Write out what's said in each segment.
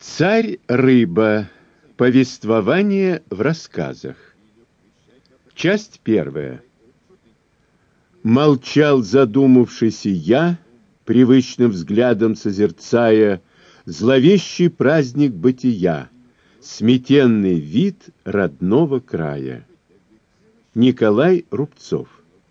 Царь-рыба. Повествование в рассказах. Часть первая. Молчал задумавшийся я, привычным взглядом созерцая зловещий праздник бытия, сметенный вид родного края. Николай Рубцов.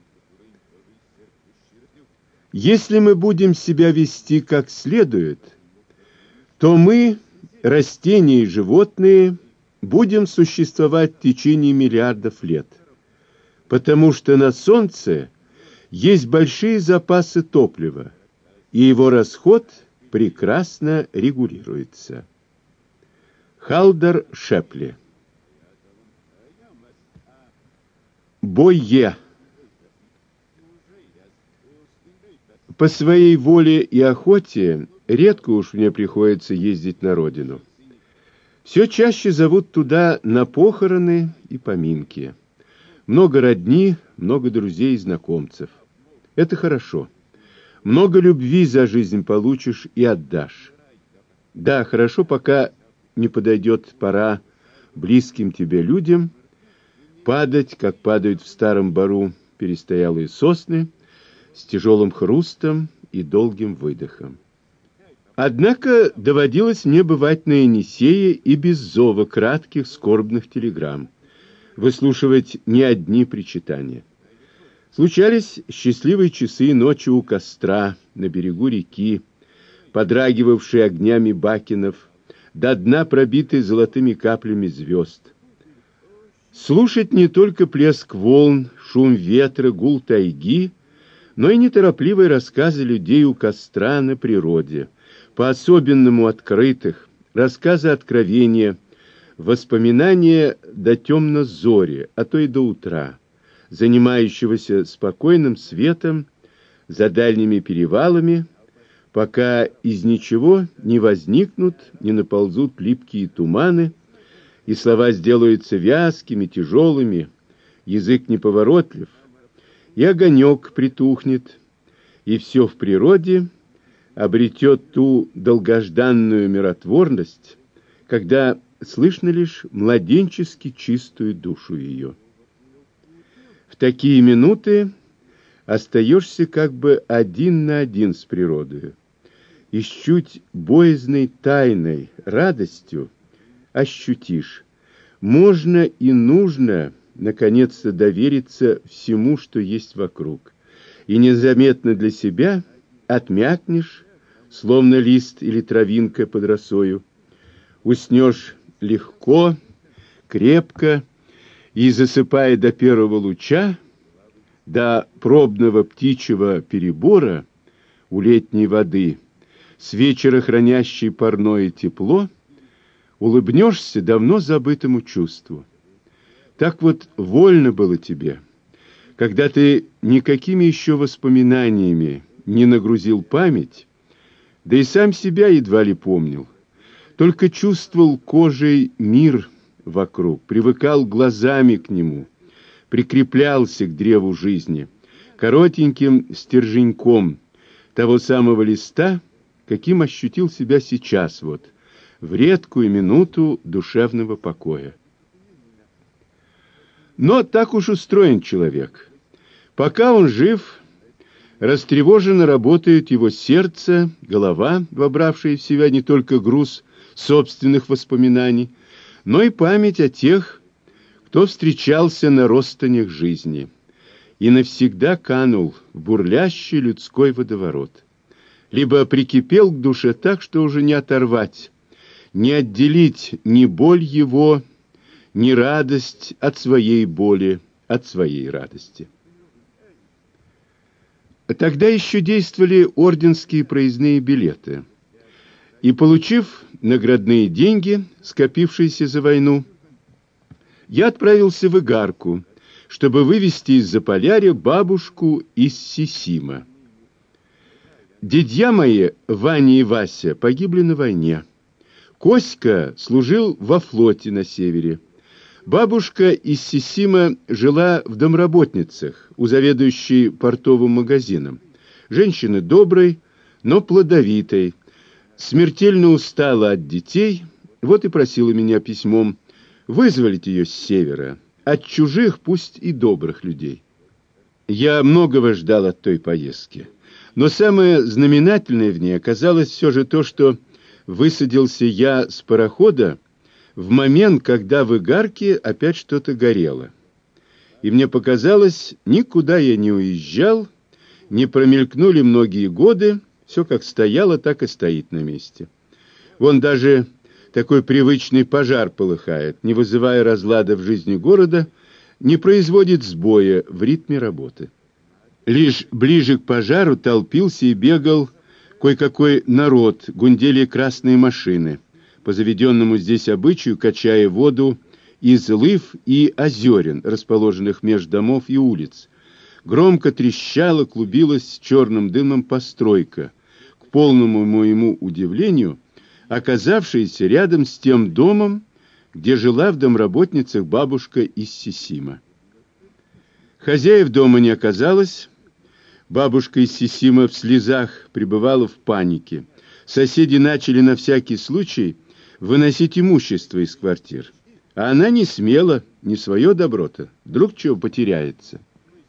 Если мы будем себя вести как следует, то мы, растения и животные, будем существовать в течение миллиардов лет, потому что на Солнце есть большие запасы топлива, и его расход прекрасно регулируется. Халдер Шепли. Бойе. По своей воле и охоте редко уж мне приходится ездить на родину. Все чаще зовут туда на похороны и поминки. Много родни, много друзей и знакомцев. Это хорошо. Много любви за жизнь получишь и отдашь. Да, хорошо, пока не подойдет пора близким тебе людям падать, как падают в старом бору перестоялые сосны, с тяжелым хрустом и долгим выдохом. Однако доводилось мне бывать на Енисее и без зова кратких скорбных телеграмм, выслушивать не одни причитания. Случались счастливые часы и ночи у костра, на берегу реки, подрагивавшие огнями бакенов, до дна пробитые золотыми каплями звезд. Слушать не только плеск волн, шум ветра, гул тайги, но и неторопливые рассказы людей у костра на природе, по-особенному открытых, рассказы откровения, воспоминания до темно-зори, а то и до утра, занимающегося спокойным светом за дальними перевалами, пока из ничего не возникнут, не наползут липкие туманы, и слова сделаются вязкими, тяжелыми, язык неповоротлив, и огонек притухнет, и все в природе обретет ту долгожданную миротворность, когда слышно лишь младенчески чистую душу ее. В такие минуты остаешься как бы один на один с природой, и с чуть боязной тайной радостью ощутишь, можно и нужно наконец-то довериться всему, что есть вокруг, и незаметно для себя отмякнешь, словно лист или травинка под росою, уснешь легко, крепко, и, засыпая до первого луча, до пробного птичьего перебора у летней воды, с вечера хранящей парное тепло, улыбнешься давно забытому чувству. Так вот вольно было тебе, когда ты никакими еще воспоминаниями не нагрузил память, да и сам себя едва ли помнил, только чувствовал кожей мир вокруг, привыкал глазами к нему, прикреплялся к древу жизни, коротеньким стерженьком того самого листа, каким ощутил себя сейчас вот, в редкую минуту душевного покоя. Но так уж устроен человек. Пока он жив, растревоженно работает его сердце, голова, вобравшая в себя не только груз собственных воспоминаний, но и память о тех, кто встречался на ростанях жизни и навсегда канул в бурлящий людской водоворот, либо прикипел к душе так, что уже не оторвать, не отделить ни боль его, ни радость от своей боли, от своей радости. Тогда еще действовали орденские проездные билеты, и, получив наградные деньги, скопившиеся за войну, я отправился в Игарку, чтобы вывезти из Заполярья бабушку из Сисима. Дядья мои, Ваня и Вася, погибли на войне. Коська служил во флоте на севере. Бабушка из Сисима жила в домработницах у заведующей портовым магазином. Женщины доброй, но плодовитой, смертельно устала от детей, вот и просила меня письмом вызволить ее с севера, от чужих, пусть и добрых людей. Я многого ждал от той поездки, но самое знаменательное в ней оказалось все же то, что высадился я с парохода в момент, когда в игарке опять что-то горело. И мне показалось, никуда я не уезжал, не промелькнули многие годы, все как стояло, так и стоит на месте. Вон даже такой привычный пожар полыхает, не вызывая разлада в жизни города, не производит сбоя в ритме работы. Лишь ближе к пожару толпился и бегал кое-какой народ, гундели красные машины, по заведенному здесь обычаю качая воду из лыв и озерен, расположенных меж домов и улиц. Громко трещала, клубилась черным дымом постройка, к полному моему удивлению, оказавшаяся рядом с тем домом, где жила в домработницах бабушка из Сисима. Хозяев дома не оказалось, бабушка из Сисима в слезах пребывала в панике. Соседи начали на всякий случай выносить имущество из квартир. А она не смела, не свое добро-то, вдруг чего потеряется.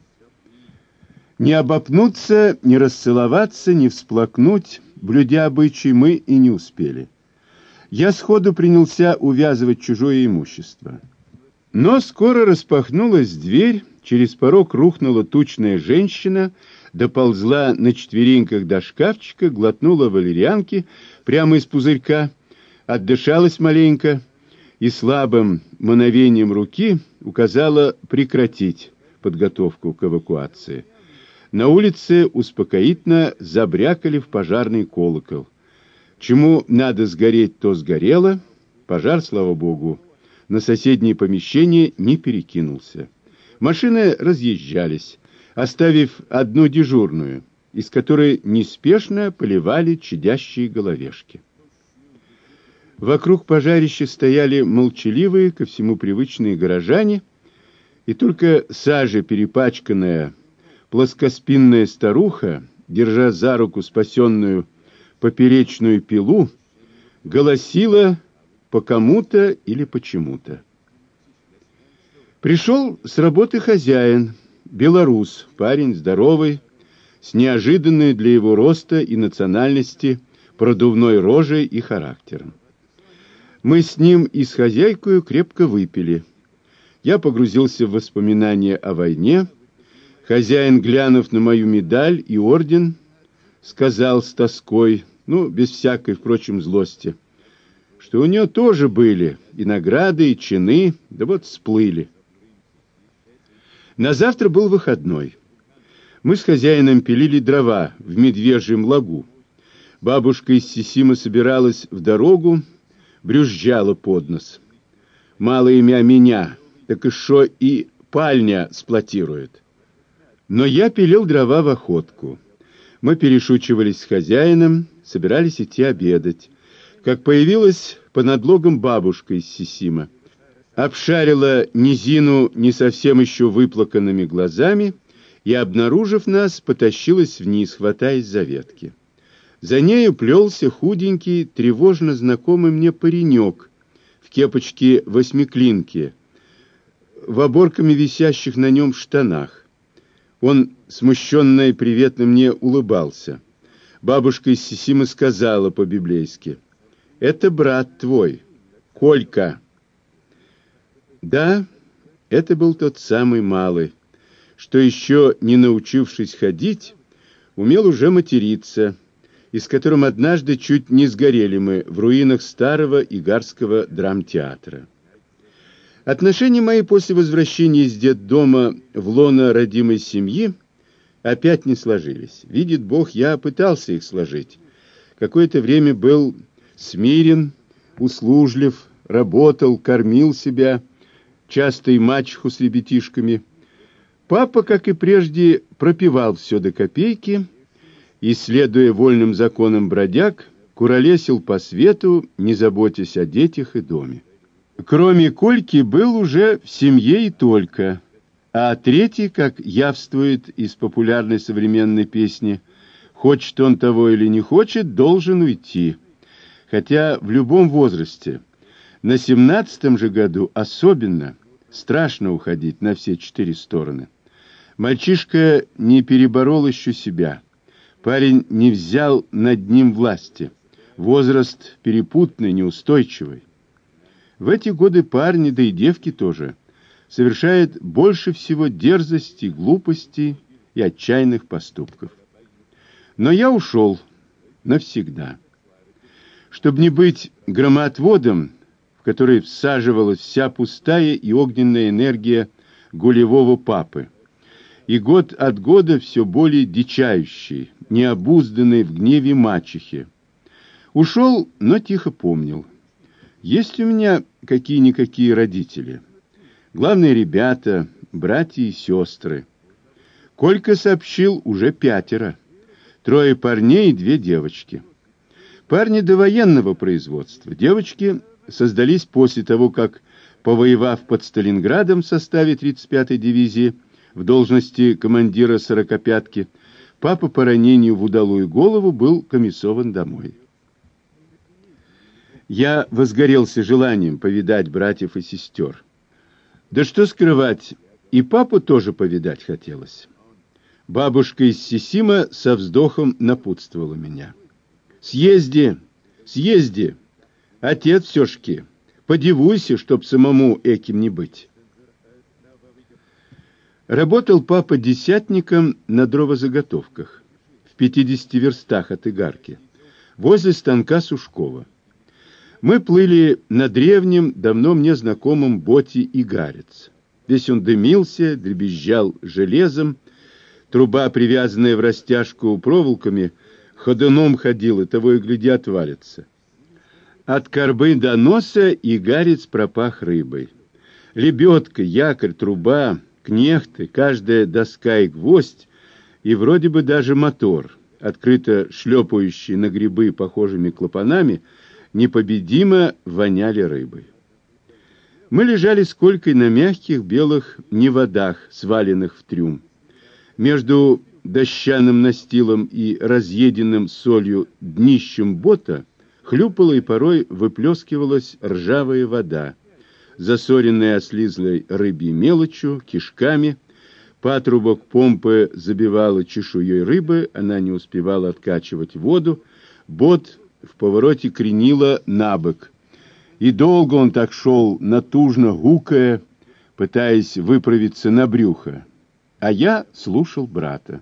Не обопнуться, не расцеловаться, не всплакнуть, блюдя обычай, мы и не успели. Я сходу принялся увязывать чужое имущество. Но скоро распахнулась дверь, через порог рухнула тучная женщина, доползла на четвереньках до шкафчика, глотнула валерьянки прямо из пузырька, отдышалась маленько и слабым мановением руки указала прекратить подготовку к эвакуации. На улице успокоительно забрякали в пожарный колокол. Чему надо сгореть, то сгорело. Пожар, слава богу, на соседние помещения не перекинулся. Машины разъезжались, оставив одну дежурную, из которой неспешно поливали чадящие головешки. Вокруг пожарища стояли молчаливые, ко всему привычные горожане, и только сажей перепачканная плоскоспинная старуха, держа за руку спасенную поперечную пилу, голосила по кому-то или почему-то. Пришел с работы хозяин, белорус, парень здоровый, с неожиданной для его роста и национальности продувной рожей и характером. Мы с ним и с хозяйкою крепко выпили. Я погрузился в воспоминания о войне. Хозяин, глянув на мою медаль и орден, сказал с тоской, без всякой, впрочем, злости, что у нее тоже были и награды, и чины, да вот сплыли. На завтра был выходной. Мы с хозяином пилили дрова в медвежьем лагу. Бабушка из Сисима собиралась в дорогу, брюзжала под нос. Мало имя меня, так и шо и пальня сплотирует. Но я пилил дрова в охотку. Мы перешучивались с хозяином, собирались идти обедать. Как появилась по надлогам бабушка из Сисима. Обшарила низину не совсем еще выплаканными глазами и, обнаружив нас, потащилась вниз, хватаясь за ветки. За нею плелся худенький, тревожно знакомый мне паренек в кепочке восьмиклинки, в оборками висящих на нем штанах. Он, смущенно и приветно мне улыбался. Бабушка из Сисимы сказала по-библейски: «Это брат твой, Колька». Да, это был тот самый малый, что еще не научившись ходить, умел уже материться, и с которым однажды чуть не сгорели мы в руинах старого игарского драмтеатра. Отношения мои после возвращения из детдома в лоно родимой семьи опять не сложились. Видит Бог, я пытался их сложить. Какое-то время был смирен, услужлив, работал, кормил себя, часто и мачеху с ребятишками. Папа, как и прежде, пропивал все до копейки и, следуя вольным законам бродяг, куролесил по свету, не заботясь о детях и доме. Кроме Кольки, был уже в семье и только, а третий, как явствует из популярной современной песни, хочет он того или не хочет, должен уйти, хотя в любом возрасте. На 17-м же году особенно страшно уходить на все 4 стороны. Мальчишка не переборол еще себя. Парень не взял над ним власти. Возраст перепутный, неустойчивый. В эти годы парни, да и девки тоже, совершают больше всего дерзости, глупостей и отчаянных поступков. Но я ушел навсегда. Чтобы не быть громоотводом, в который всаживалась вся пустая и огненная энергия гулевого папы, и год от года все более дичающий, необузданный в гневе мачехи. Ушел, но тихо помнил. Есть у меня какие-никакие родители. Главные ребята, братья и сестры. Колька сообщил, уже 5. 3 парней и 2 девочки. Парни довоенного производства. Девочки создались после того, как, повоевав под Сталинградом в составе 35-й дивизии в должности командира 45-ки, папа по ранению в удалую голову был комиссован домой. Я возгорелся желанием повидать братьев и сестер. Да что скрывать, и папу тоже повидать хотелось. Бабушка из Сисима со вздохом напутствовала меня. «Съезди, съезди, отец все-шки, подивуйся, чтоб самому эким не быть». Работал папа десятником на дровозаготовках в 50 верстах от Игарки, возле станка Сушкова. Мы плыли на древнем, давно мне знакомом боте «Игарец». Весь он дымился, дребезжал железом, труба, привязанная в растяжку проволоками, ходуном ходила, того и гляди отвалится. От корбы до носа «Игарец» пропах рыбой. Лебедка, якорь, труба, кнехты, каждая доска и гвоздь, и вроде бы даже мотор, открыто шлепающий на грибы похожими клапанами, непобедимо воняли рыбой. Мы лежали с Колькой на мягких белых неводах, сваленных в трюм. Между дощаным настилом и разъеденным солью днищем бота хлюпала и порой выплескивалась ржавая вода, засоренная ослизлой рыбьей мелочью, кишками. Патрубок помпы забивала чешуей рыбы, она не успевала откачивать воду, бот в повороте кренило набок. И долго он так шел, натужно гукая, пытаясь выправиться на брюхо. А я слушал брата.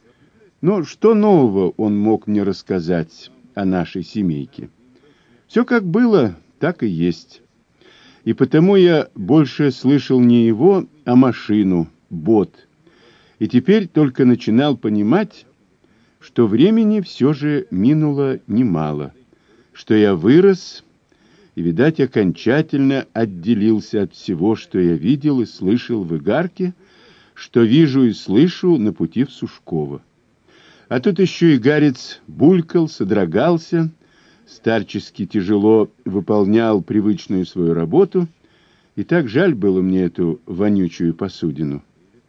Но что нового он мог мне рассказать о нашей семейке? Все как было, так и есть. И потому я больше слышал не его, а машину, бот. И теперь только начинал понимать, что времени все же минуло немало, что я вырос и, видать, окончательно отделился от всего, что я видел и слышал в Игарке, что вижу и слышу на пути в Сушково. А тут еще Игарец булькал, содрогался, старчески тяжело выполнял привычную свою работу, и так жаль было мне эту вонючую посудину.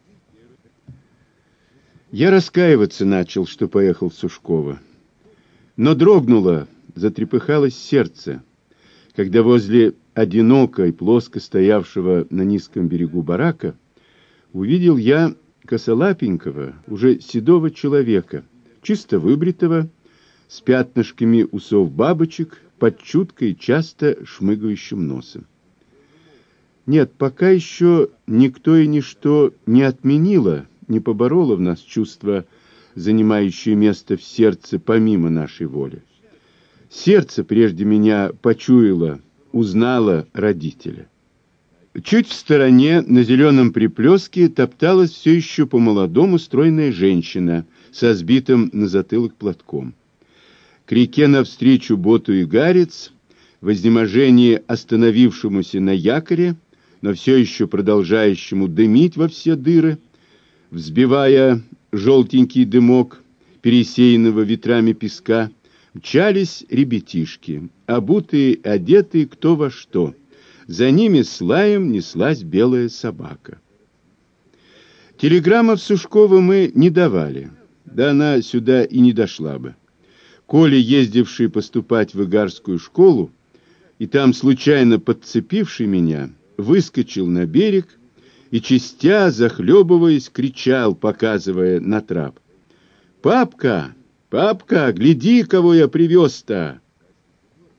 Я раскаиваться начал, что поехал в Сушково. Но дрогнуло, затрепыхалось сердце, когда возле одиноко и плоско стоявшего на низком берегу барака увидел я косолапенького, уже седого человека, чисто выбритого, с пятнышками усов бабочек, под чуткой, часто шмыгающим носом. Нет, пока еще никто и ничто не отменило, не побороло в нас чувство, занимающее место в сердце помимо нашей воли. Сердце прежде меня почуяло, узнало родителя. Чуть в стороне, на зеленом приплеске, топталась все еще по-молодому стройная женщина со сбитым на затылок платком. К реке навстречу боту Игарец, в изнеможении остановившемуся на якоре, но все еще продолжающему дымить во все дыры, взбивая желтенький дымок пересеянного ветрами песка, мчались ребятишки, обутые, одетые кто во что. За ними с лаем неслась белая собака. Телеграмму в Сушково мы не давали, да она сюда и не дошла бы. Коля, ездивший поступать в Игарскую школу, и там случайно подцепивший меня, выскочил на берег и, частя, захлебываясь, кричал, показывая на трап: «Папка, папка, гляди, кого я привез-то!»